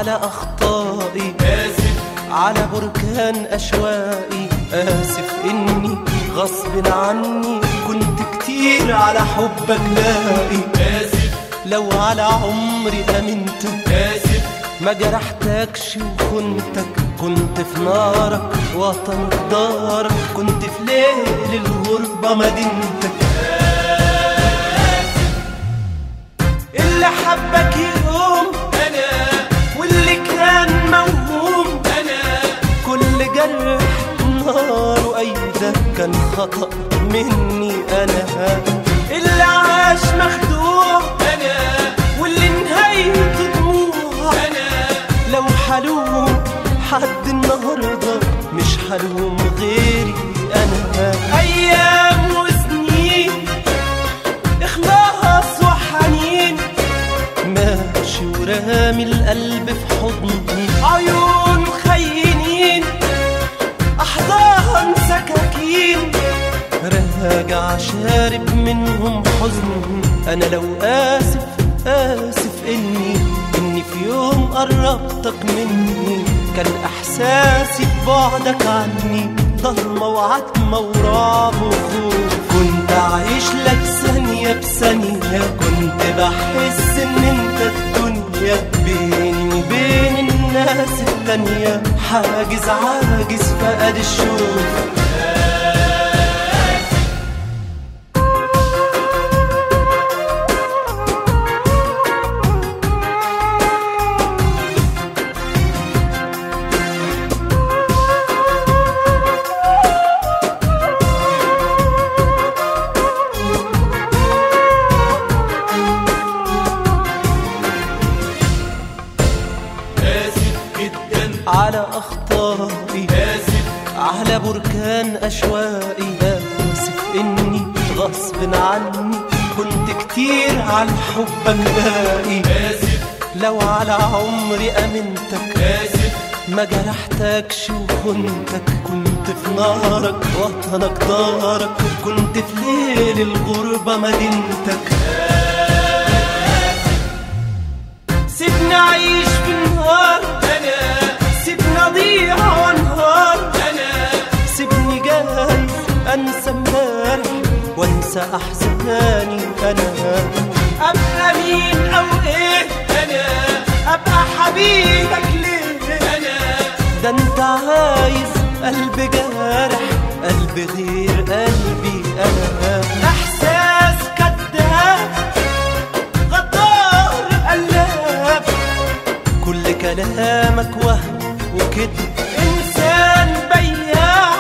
على أخطائي، آسف على بركان أشواقي، آسف إني غصب عني كنت كتير على حبك باقي. آسف لو على عمري أمنتك، آسف ما جرحتكش وخنتك، كنت في نارك وطنك دارك، كنت في ليل الغربة مدينتك. اللي حبك يقوم أنا، واللي كان موهوم أنا كل جرح نار أيده كان خطأ مني أنا. اللي عاش مخدوع أنا، واللي نهايته دموع، أنا لو حلوم حد النهارده مش حلوم غيري أنا. أيام وسنين إخلاص وحنين، ماشي ورامي القلب في حضني، عيون خينين أحضان سكاكين، راجع شارب منهم حزن. أنا لو آسف آسف إني في يوم قربتك مني، كان إحساسي ببعدك عني ضلمة وعتمة ورعب وخوف. كنت عايش لك ثانية بثانية، كنت بحس إن أنت الدنيا، بيني وبين الناس التانية حاجز عاجز فقد الشوف. على أخطائي، آسف على بركان أشواقي، آسف إني غصب عني كنت كتير على حبك باقي. آسف لو على عمري أمنتك، آسف ما جرحتكش وخنتك، كنت في نارك وطنك دارك، كنت في ليل الغربة مدينتك. سيبني أعيش في النهار، سيبني أضيع وانهار، سيبني جايز أنسى امبارح وانسى أحزاني. أنا أبقى مين أو إيه؟ أبقى حبيبك ليه؟ ده أنت عايز قلب جارح، قلب غير قلبي أنا. إحساس كداب غدار قلاب، كل كلامك وهم وكده، إنسان بياع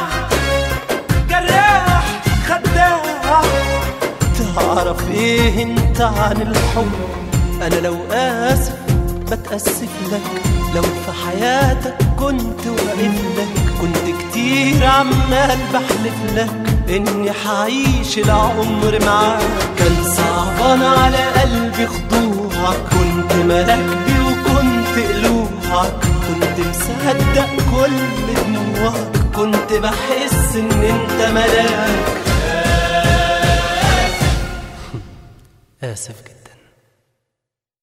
جراح خداع. تعرف إيه أنت عن الحب؟ أنا لو آسف بتأسف لك، لو في حياتك كنت واقف لك، كنت كتير عمال بحلف لك إني حعيش العمر معاك. كان صعبان على قلبي خضوعك، كنت ملاك وكنت قلوعك، كنت مصدق كل دموعك، كنت بحس إن أنت ملاك. آسف جدا.